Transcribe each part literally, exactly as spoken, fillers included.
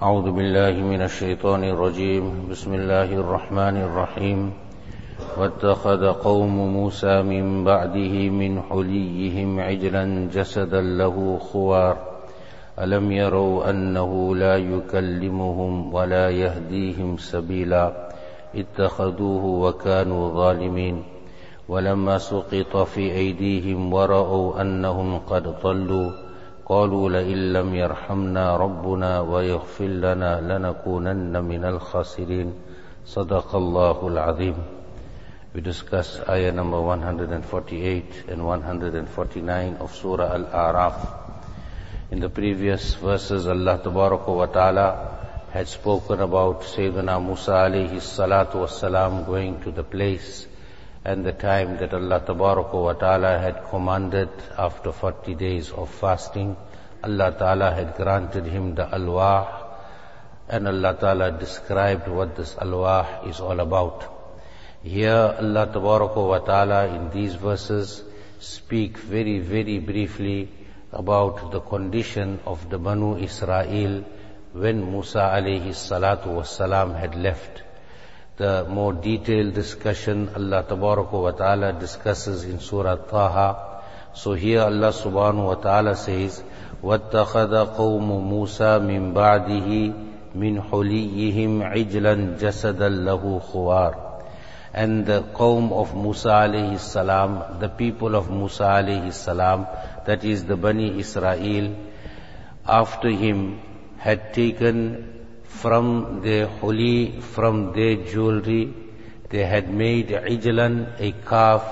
أعوذ بالله من الشيطان الرجيم بسم الله الرحمن الرحيم واتخذ قوم موسى من بعده من حليهم عجلا جسدا له خوار ألم يروا أنه لا يكلمهم ولا يهديهم سبيلا اتخذوه وكانوا ظالمين ولما سقط في أيديهم ورأوا أنهم قد ضلوا قالوا لئن لم يرحمنا ربنا ويغفر لنا لنكونن من الخاسرين صدق الله العظيم. We discussed ayah number one hundred forty-eight and one hundred forty-nine of Surah Al-A'raf. In the previous verses, Allah Tabaraka wa Ta'ala had spoken about Sayyidina Musa alayhi salatu wassalam going to the place and the time that Allah Tabaraka wa Ta'ala had commanded after forty days of fasting. Allah Ta'ala had granted him the alwah, and Allah Ta'ala described what this alwah is all about. Here Allah Tabaraka wa Ta'ala in these verses speak very very briefly about the condition of the Banu Israel when Musa alayhi salatu wassalam had left. The more detailed discussion Allah Tabaraka wa Ta'ala discusses in Surah Taha. So here Allah Subhanahu wa Ta'ala says, وَاتَّخَذَ قَوْمُ مُوسَى مِن بَعْدِهِ مِنْ حُلِيِّهِمْ عِجْلًا جَسَدًا لَهُ خُوَارٌ. And the qawm of Musa alayhi salam, the people of Musa alayhi salam, that is the Bani Israel, after him had taken from their huli, from their jewelry, they had made ijlan, a calf,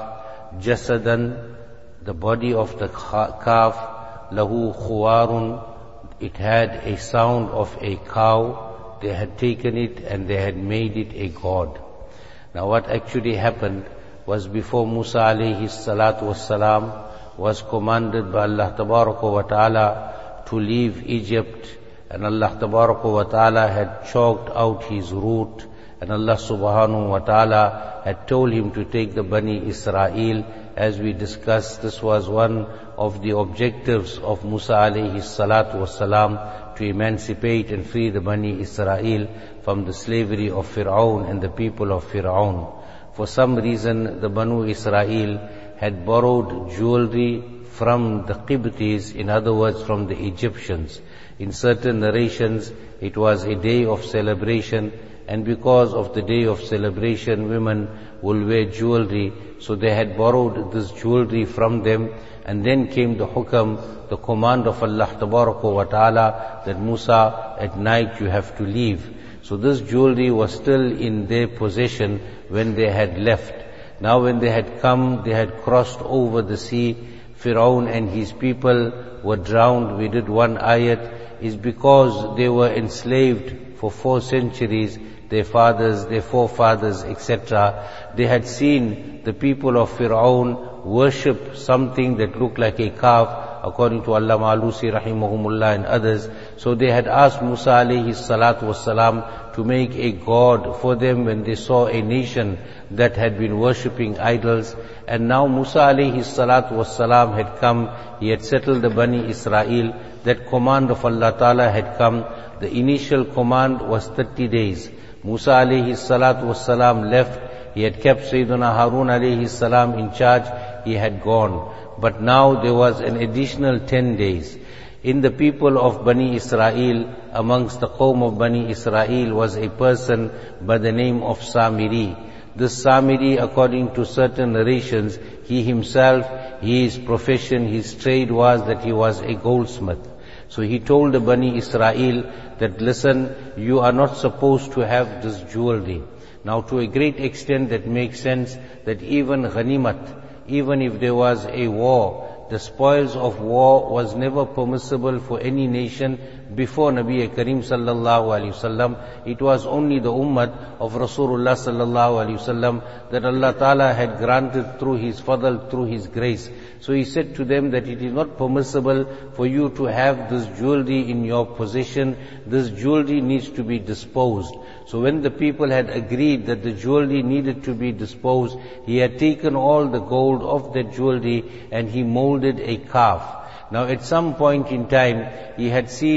jasadan, the body of the calf, lahu khuwarun, it had a sound of a cow. They had taken it and they had made it a god. Now what actually happened was, before Musa alayhi salatu wassalam was commanded by Allah Tabaraka wa Ta'ala to leave Egypt, and Allah Tabaraka wa Ta'ala had chalked out his route, and Allah Subhanahu wa Ta'ala had told him to take the Bani Israel. As we discussed, this was one of the objectives of Musa alayhi salatu wassalam, to emancipate and free the Bani Israel from the slavery of Fir'aun and the people of Fir'aun. For some reason, the Banu Israel had borrowed jewelry from the Qibtis, in other words from the Egyptians. In certain narrations, it was a day of celebration, and because of the day of celebration, women will wear jewelry, so they had borrowed this jewelry from them. And then came the hukam, the command of Allah Tabaraka wa Ta'ala, that Musa, at night you have to leave. So this jewelry was still in their possession when they had left. Now when they had come, they had crossed over the sea, Fir'aun and his people were drowned. We did one ayat, is because they were enslaved for four centuries, their fathers, their forefathers, et cetera. They had seen the people of Fir'aun worship something that looked like a calf, according to Allama Alusi rahimahumullah and others. So they had asked Musa alayhi salatu wassalam to make a god for them when they saw a nation that had been worshipping idols. And now Musa alayhi salatu wassalam had come, he had settled the Bani Israel, that command of Allah Ta'ala had come. The initial command was thirty days. Musa alayhi salatu wassalam left, he had kept Sayyidina Harun alayhi salam in charge, he had gone. But now there was an additional ten days. In the people of Bani Israel, amongst the qawm of Bani Israel, was a person by the name of Samiri. This Samiri, according to certain narrations, he himself, his profession, his trade was that he was a goldsmith. So he told the Bani Israel that, listen, you are not supposed to have this jewelry. Now to a great extent that makes sense, that even ghanimat, even if there was a war, the spoils of war was never permissible for any nation before Nabi Karim sallallahu alaihi wasallam. It was only the ummah of Rasulullah sallallahu alaihi wasallam that Allah Ta'ala had granted through His fadl, through His grace. So He said to them that it is not permissible for you to have this jewelry in your possession. This jewelry needs to be disposed. So when the people had agreed that the jewelry needed to be disposed, he had taken all the gold of that jewelry and he molded a calf. Now at some point in time, he had seen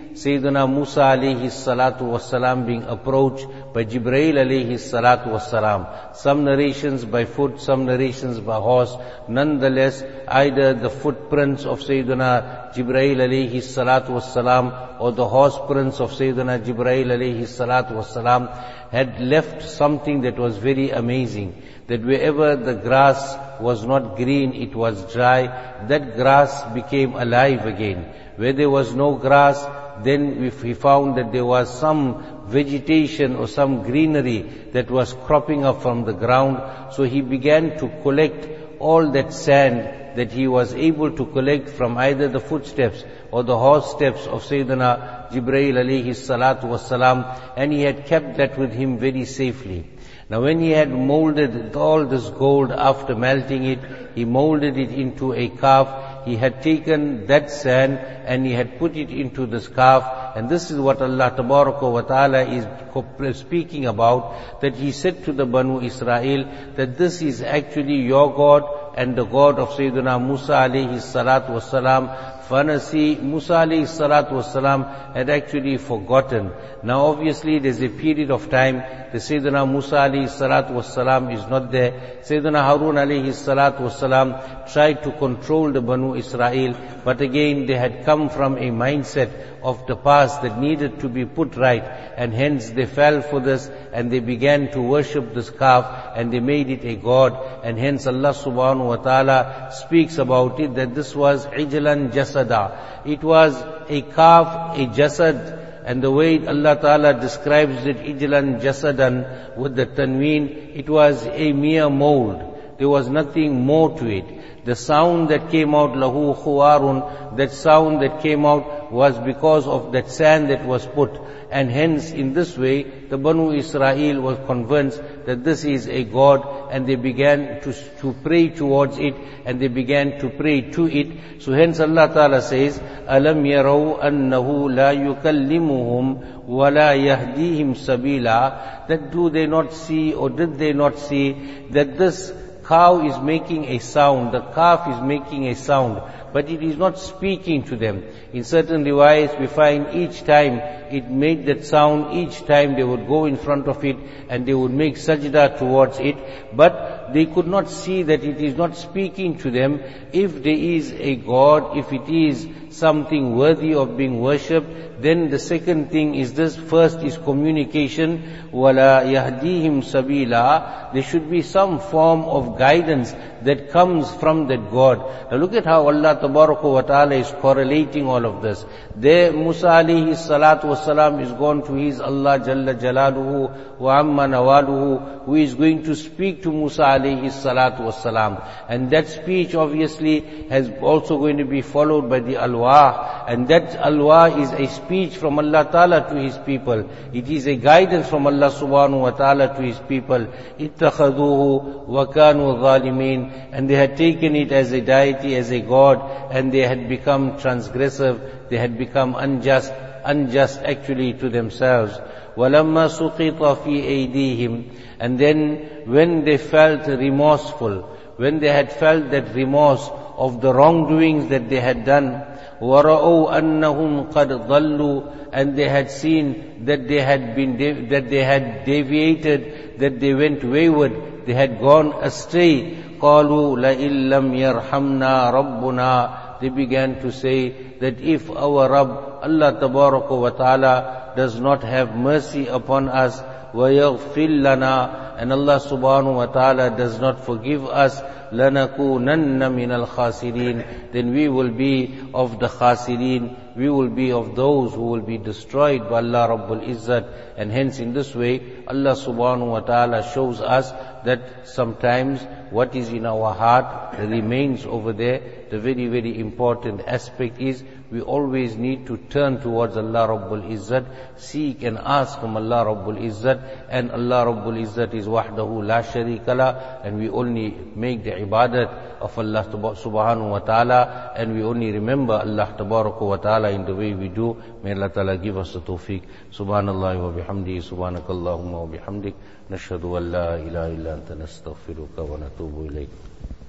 Sayyidina Musa alayhi salatu wassalam being approached by Jibreel alayhi salatu wassalam. Some narrations by foot, some narrations by horse. Nonetheless, either the footprints of Sayyidina Jibreel alayhi salatu wassalam or the horse prints of Sayyidina Jibreel alayhi salatu wassalam had left something that was very amazing. That wherever the grass was not green, it was dry, that grass became alive again. Where there was no grass, then if he found that there was some vegetation or some greenery that was cropping up from the ground. So he began to collect all that sand that he was able to collect from either the footsteps or the horse steps of Sayyidina Jibreel alayhi salatu wassalam, and he had kept that with him very safely. Now when he had molded all this gold after melting it, he molded it into a calf. He had taken that sand and he had put it into this calf, and this is what Allah Tabaraka wa Ta'ala is speaking about, that He said to the Banu Israel that this is actually your God and the God of Sayyidina Musa alayhi salatu wassalam. Fanasi, Musa alayhi salatu wassalam had actually forgotten. Now obviously there's a period of time, the Sayyidina Musa alayhi salatu wassalam is not there. Sayyidina Harun alayhi salatu wassalam tried to control the Banu Israel, but again they had come from a mindset of the past that needed to be put right, and hence they fell for this and they began to worship this calf and they made it a god, and hence Allah subhanahu wa ta'ala speaks about it that this was ijlan jasada. It was a calf, a jasad, and the way Allah ta'ala describes it, ijlan jasadan, with the tanween, it was a mere mold. There was nothing more to it. The sound that came out, lahu khuwarun, that sound that came out was because of that sand that was put. And hence, in this way, the Banu Israel was convinced that this is a God, and they began to, to pray towards it, and they began to pray to it. So hence Allah Ta'ala says, أَلَمْ يَرَوْا أَنَّهُ لَا يُكَلِّمُهُمْ وَلَا يَهْدِيهِمْ سَبِيلًا. That do they not see, or did they not see, that this cow is making a sound, the calf is making a sound, but it is not speaking to them. In certain riwayats we find each time it made that sound, each time they would go in front of it and they would make sajda towards it, but they could not see that it is not speaking to them. If there is a God, if it is something worthy of being worshipped, then the second thing is this. First is communication. وَلَا يَهْدِيهِمْ سَبِيلًا. There should be some form of guidance that comes from that God. Now look at how Allah Tabaraka wa Ta'ala is correlating all of this. There Musa alayhi salatu wasalam is gone to his Allah Jalla Jalaluhu wa Amma Nawaluhu, who is going to speak to Musa alayhi salatu wasalam. And that speech obviously has also going to be followed by the alwah. And that alwah is a speech from Allah Ta'ala to His people. It is a guidance from Allah Subhanahu wa Ta'ala to His people. اتَّخَذُوهُ وَكَانُوا ظَالِمِينَ. And they had taken it as a deity, as a God, and they had become transgressive, they had become unjust, unjust actually to themselves. وَلَمَّا سُقِطَ فِي أَيْدِيهِمْ. And then when they felt remorseful, when they had felt that remorse of the wrongdoings that they had done, وَرَأَوْا أَنَّهُمْ قَدْ ضَلُّوا. And they had seen that they had been, that they had deviated, that they went wayward, they had gone astray. قَالُوا لَإِن لَمْ يَرْحَمْنَا رَبُّنَا. They began to say that if our Rabb, Allah Tabaraka wa Ta'ala, does not have mercy upon us, وَيَغْفِرْ لَنَا, and Allah Subhanahu wa Ta'ala does not forgive us, لَنَكُونَنَّ مِنَ الْخَاسِرِينَ. Then we will be of the khasirin, we will be of those who will be destroyed by Allah Rabbul Izzat. And hence in this way, Allah Subhanahu wa Ta'ala shows us that sometimes what is in our heart remains over there. The very, very important aspect is we always need to turn towards Allah Rabbul Izzat, seek and ask from Allah Rabbul Izzat, and Allah Rabbul Izzat is wahdahu la sharika la, and we only make the ibadat of Allah Subhanahu wa Ta'ala, and we only remember Allah Tabaraka wa Ta'ala in the way we do. May Allah Ta'ala give us the tawfiq. Subhanallah wa bihamdi, subhanakallahumma wa bihamdik, nashhadu an la ilaha illa anta nastaghfiruka wa natubu ilayk.